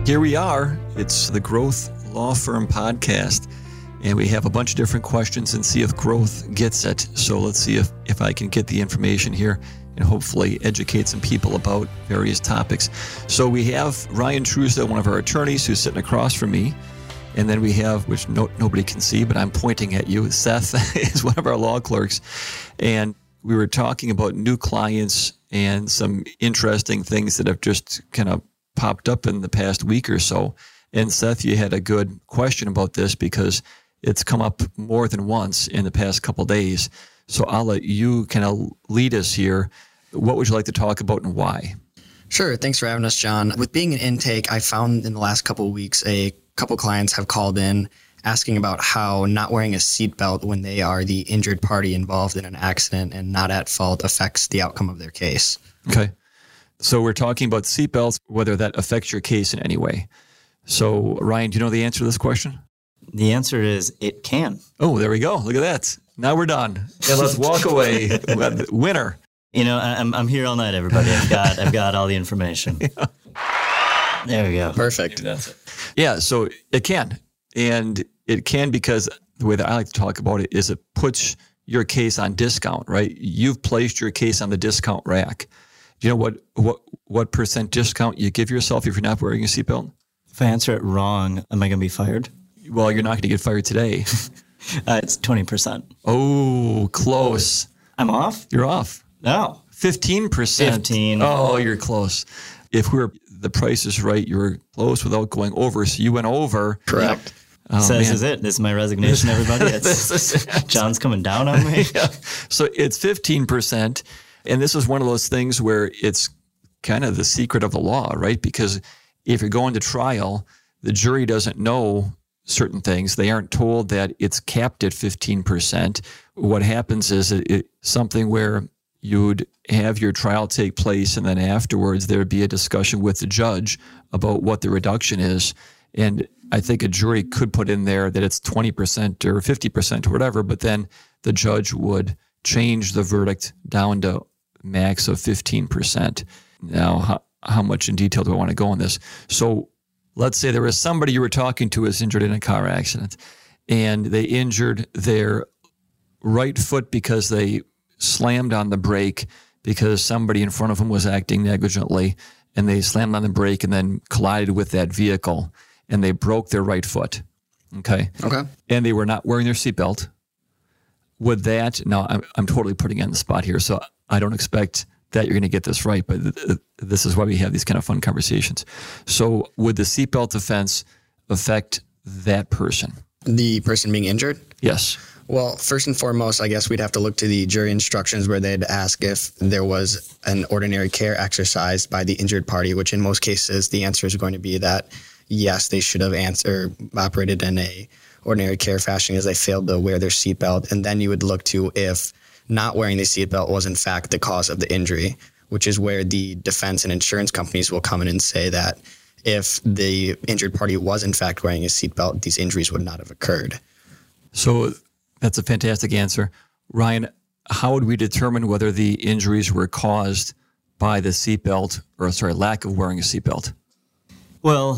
Here we are. It's the Growth Law Firm podcast, and we have a bunch of different questions and see if Growth gets it. So let's see if I can get the information here and hopefully educate some people about various topics. So we have Ryan Truesdale, one of our attorneys, who's sitting across from me. And then we have, which nobody can see, but I'm pointing at you, Seth is one of our law clerks. And we were talking about new clients and some interesting things that have just kind of popped up in the past week or so. And Seth, you had a good question about this because it's come up more than once in the past couple of days. So I'll let you kind of lead us here. What would you like to talk about and why? Sure. Thanks for having us, John. With being an intake, I found in the last couple of weeks, a couple clients have called in asking about how not wearing a seatbelt when they are the injured party involved in an accident and not at fault affects the outcome of their case. Okay. So we're talking about seatbelts, whether that affects your case in any way. So Ryan, do you know the answer to this question? The answer is it can. Oh, there we go. Look at that. Now we're done. And let's walk away. Winner. You know, I'm here all night, everybody. I've got all the information. Yeah. There we go. Perfect. That's it. Yeah, so it can. And it can because the way that I like to talk about it is it puts your case on discount, right? You've placed your case on the discount rack. Do you know what percent discount you give yourself if you're not wearing a seatbelt? If I answer it wrong, am I going to be fired? Well, you're not going to get fired today. It's 20%. Oh, close. I'm off? You're off. No. 15%. 15. Oh, you're close. If the price is right, you were close without going over. So you went over. Correct. Oh, so this is it. This is my resignation, everybody. John's coming down on me. Yeah. So it's 15%. And this is one of those things where it's kind of the secret of the law, right? Because if you're going to trial, the jury doesn't know certain things. They aren't told that it's capped at 15%. What happens is it's something where you'd have your trial take place, and then afterwards there'd be a discussion with the judge about what the reduction is. And I think a jury could put in there that it's 20% or 50% or whatever, but then the judge would change the verdict down to max of 15%. Now, how much in detail do I want to go on this? So let's say there was somebody you were talking to was injured in a car accident, and they injured their right foot because they slammed on the brake because somebody in front of them was acting negligently, and they slammed on the brake and then collided with that vehicle, and they broke their right foot. Okay. And they were not wearing their seatbelt. Would that, now I'm totally putting you on the spot here, so I don't expect that you're going to get this right, but this is why we have these kind of fun conversations. So would the seatbelt offense affect that person? The person being injured? Yes. Well, first and foremost, I guess we'd have to look to the jury instructions where they'd ask if there was an ordinary care exercised by the injured party, which in most cases the answer is going to be that, yes, they should have operated in a ordinary care fashion as they failed to wear their seatbelt. And then you would look to if not wearing the seatbelt was in fact the cause of the injury, which is where the defense and insurance companies will come in and say that if the injured party was in fact wearing a seatbelt, these injuries would not have occurred. So that's a fantastic answer. Ryan, how would we determine whether the injuries were caused by the seatbelt lack of wearing a seatbelt? Well,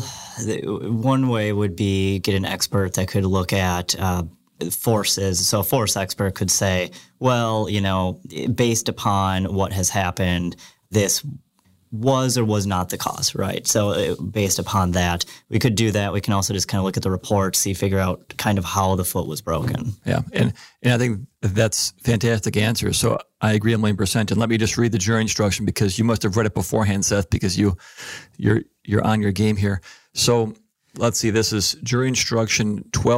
one way would be get an expert that could look at forces. So a force expert could say, well, you know, based upon what has happened, this was or was not the cause, right? So based upon that, we could do that. We can also just kind of look at the report, figure out kind of how the foot was broken. Yeah, and I think that's fantastic answer. So I agree 1,000,000%. And let me just read the jury instruction because you must have read it beforehand, Seth, because you're on your game here. So let's see, this is jury instruction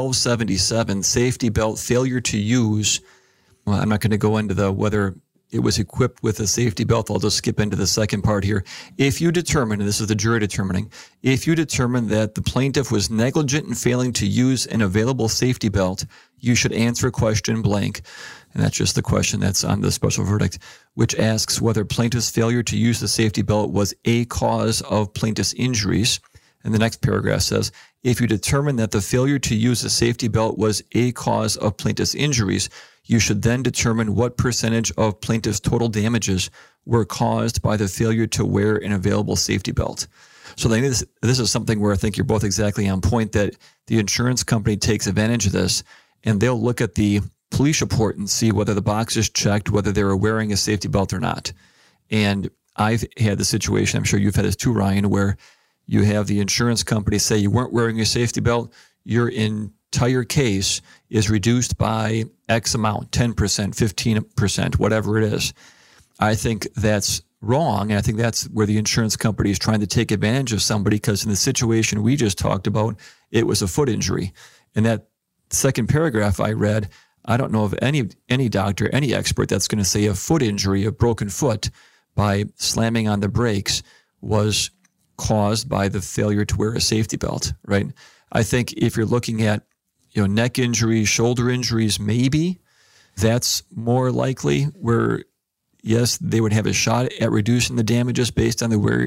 1277, safety belt failure to use. Well, I'm not going to go into whether it was equipped with a safety belt. I'll just skip into the second part here. If you determine, and this is the jury determining, if you determine that the plaintiff was negligent in failing to use an available safety belt, you should answer question blank. And that's just the question that's on the special verdict, which asks whether plaintiff's failure to use the safety belt was a cause of plaintiff's injuries. And the next paragraph says, if you determine that the failure to use the safety belt was a cause of plaintiff's injuries, you should then determine what percentage of plaintiff's total damages were caused by the failure to wear an available safety belt. So I think this is something where I think you're both exactly on point, that the insurance company takes advantage of this, and they'll look at the police report and see whether the box is checked, whether they were wearing a safety belt or not. And I've had the situation, I'm sure you've had this too, Ryan, where you have the insurance company say you weren't wearing your safety belt, your entire case is reduced by X amount, 10%, 15%, whatever it is. I think that's wrong, and I think that's where the insurance company is trying to take advantage of somebody, because in the situation we just talked about, it was a foot injury. And that second paragraph I read, I don't know of any doctor, any expert that's going to say a foot injury, a broken foot by slamming on the brakes, was caused by the failure to wear a safety belt, right? I think if you're looking at, neck injuries, shoulder injuries, maybe that's more likely, where yes, they would have a shot at reducing the damages based on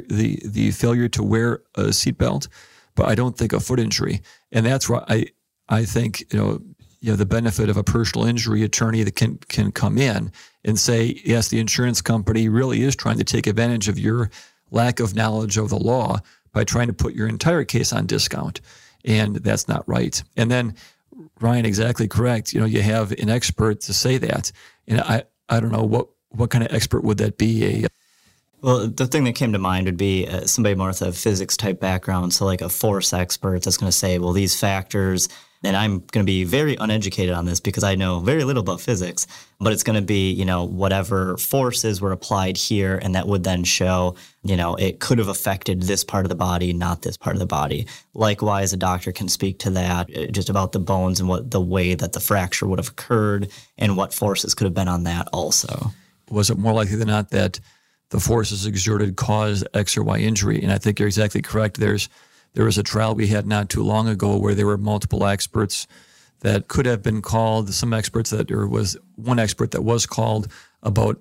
the failure to wear a seatbelt, but I don't think a foot injury. And that's why I think the benefit of a personal injury attorney that can come in and say, yes, the insurance company really is trying to take advantage of your lack of knowledge of the law by trying to put your entire case on discount, and that's not right. And then Ryan, exactly correct. You have an expert to say that, and I don't know what kind of expert would that be? Well, the thing that came to mind would be somebody more with a physics type background. So like a force expert that's going to say, well, these factors, and I'm going to be very uneducated on this because I know very little about physics, but it's going to be, whatever forces were applied here, and that would then show, it could have affected this part of the body, not this part of the body. Likewise, a doctor can speak to that, just about the bones and what the way that the fracture would have occurred and what forces could have been on that also. Was it more likely than not that the forces exerted caused X or Y injury? And I think you're exactly correct. There was a trial we had not too long ago where there were multiple experts that could have been called. There was one expert that was called about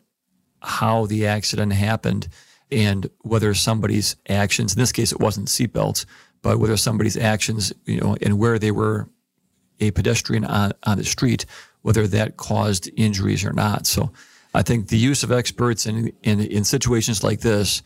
how the accident happened and whether somebody's actions, in this case it wasn't seatbelts, but whether somebody's actions, and where they were a pedestrian on the street, whether that caused injuries or not. So I think the use of experts in situations like this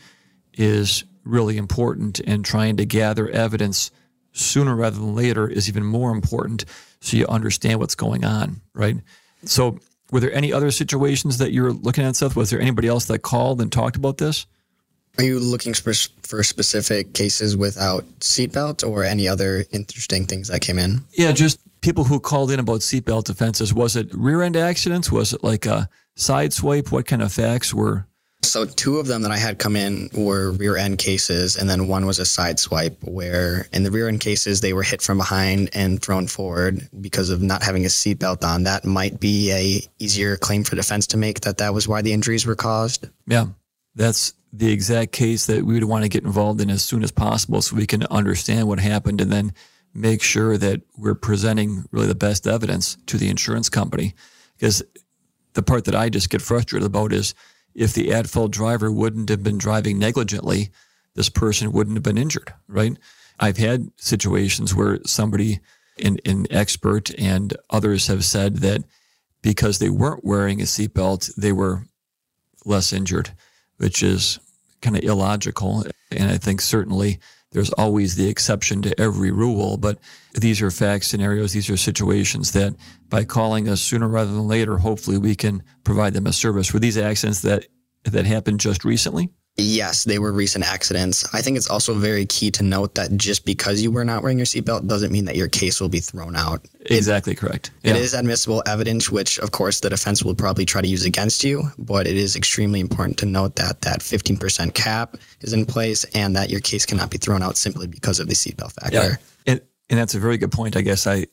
is really important, and trying to gather evidence sooner rather than later is even more important, so you understand what's going on, right? So were there any other situations that you're looking at, Seth? Was there anybody else that called and talked about this? Are you looking for specific cases without seatbelt or any other interesting things that came in? Yeah, just people who called in about seatbelt offenses. Was it rear-end accidents? Was it like a side swipe? What kind of facts were? So 2 of them that I had come in were rear end cases, and then one was a side swipe, where in the rear end cases they were hit from behind and thrown forward because of not having a seatbelt on. That might be a easier claim for defense to make, that was why the injuries were caused. Yeah, that's the exact case that we would want to get involved in as soon as possible, so we can understand what happened and then make sure that we're presenting really the best evidence to the insurance company. Because the part that I just get frustrated about is, if the at-fault driver wouldn't have been driving negligently, this person wouldn't have been injured, right? I've had situations where somebody, an expert and others have said that because they weren't wearing a seatbelt, they were less injured, which is kind of illogical. And I think certainly there's always the exception to every rule, but these are fact scenarios, these are situations that by calling us sooner rather than later, hopefully we can provide them a service. Were these accidents that happened just recently? Yes, they were recent accidents. I think it's also very key to note that just because you were not wearing your seatbelt doesn't mean that your case will be thrown out. Exactly correct. Yeah. It is admissible evidence, which of course the defense will probably try to use against you, but it is extremely important to note that 15% cap is in place and that your case cannot be thrown out simply because of the seatbelt factor. Yeah. And that's a very good point. I guess I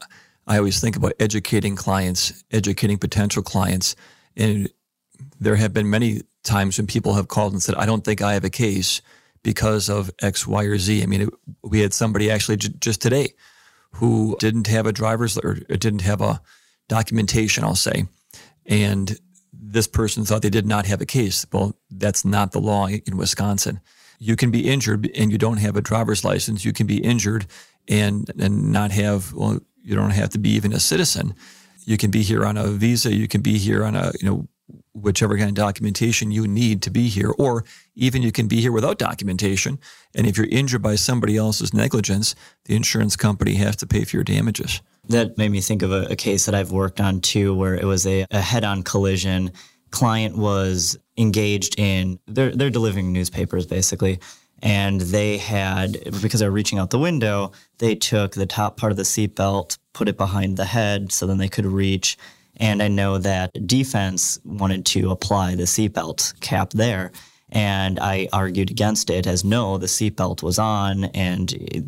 always think about educating clients, educating potential clients, and there have been many times when people have called and said, I don't think I have a case because of X, Y, or Z. I mean, we had somebody actually just today who didn't have a didn't have a documentation, I'll say. And this person thought they did not have a case. Well, that's not the law in Wisconsin. You can be injured and you don't have a driver's license. You can be injured and not have, well, you don't have to be even a citizen. You can be here on a visa. You can be here on a, whichever kind of documentation you need to be here, or even you can be here without documentation. And if you're injured by somebody else's negligence, the insurance company has to pay for your damages. That made me think of a case that I've worked on too, where it was a head-on collision. Client was engaged in, they're delivering newspapers basically. And they had, because they were reaching out the window, they took the top part of the seatbelt, put it behind the head so then they could reach. And I know that defense wanted to apply the seatbelt cap there. And I argued against it as no, the seatbelt was on and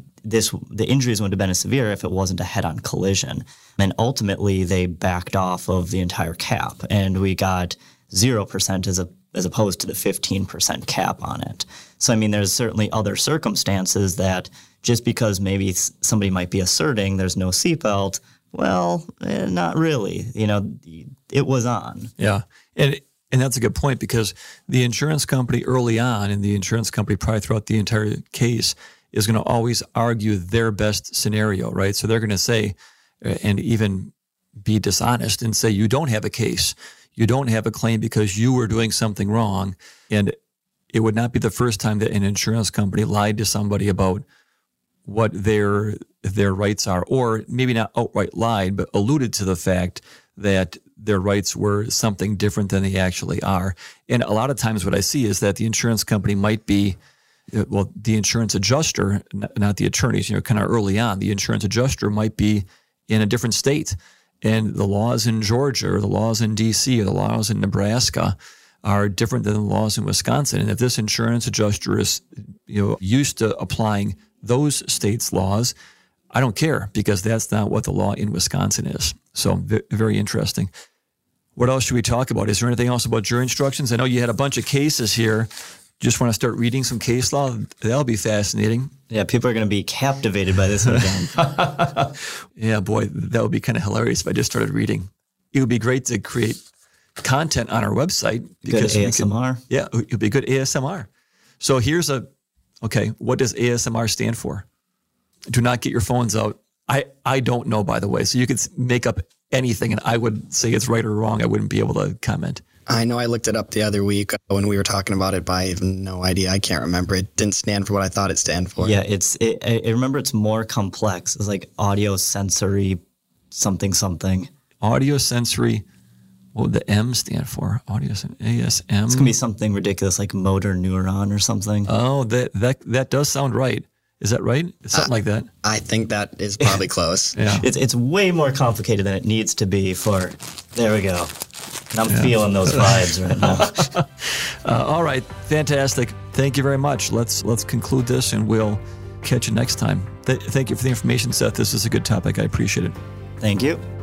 the injuries wouldn't have been as severe if it wasn't a head-on collision. And ultimately they backed off of the entire cap and we got 0% as opposed to the 15% cap on it. So, I mean, there's certainly other circumstances that just because maybe somebody might be asserting there's no seatbelt, well, not really. You know, it was on. Yeah. And that's a good point because the insurance company early on and the insurance company probably throughout the entire case is going to always argue their best scenario, right? So they're going to say, and even be dishonest and say, you don't have a case. You don't have a claim because you were doing something wrong. And it would not be the first time that an insurance company lied to somebody about what their rights are, or maybe not outright lied, but alluded to the fact that their rights were something different than they actually are. And a lot of times what I see is that the insurance company might be, well, the insurance adjuster, not the attorneys, kind of early on, the insurance adjuster might be in a different state. And the laws in Georgia or the laws in D.C. or the laws in Nebraska are different than the laws in Wisconsin. And if this insurance adjuster is used to applying those states' laws, I don't care because that's not what the law in Wisconsin is. So very interesting. What else should we talk about? Is there anything else about jury instructions? I know you had a bunch of cases here. Just want to start reading some case law? That'll be fascinating. Yeah, people are going to be captivated by this again. Yeah, boy, that would be kind of hilarious if I just started reading. It would be great to create content on our website. Because good ASMR. It would be good ASMR. So here's what does ASMR stand for? Do not get your phones out. I don't know, by the way. So you could make up anything and I would say it's right or wrong. I wouldn't be able to comment. I know I looked it up the other week when we were talking about it, but I have no idea. I can't remember. It didn't stand for what I thought it stand for. Yeah, I remember it's more complex. It's like audio sensory something. Audio sensory, what would the M stand for? ASM. It's going to be something ridiculous like motor neuron or something. Oh, that does sound right. Is that right? It's something like that. I think that is probably close. Yeah. It's way more complicated than it needs to be for, there we go. And I'm feeling those vibes right now. All right. Fantastic. Thank you very much. Let's conclude this and we'll catch you next time. Thank you for the information, Seth. This is a good topic. I appreciate it. Thank you.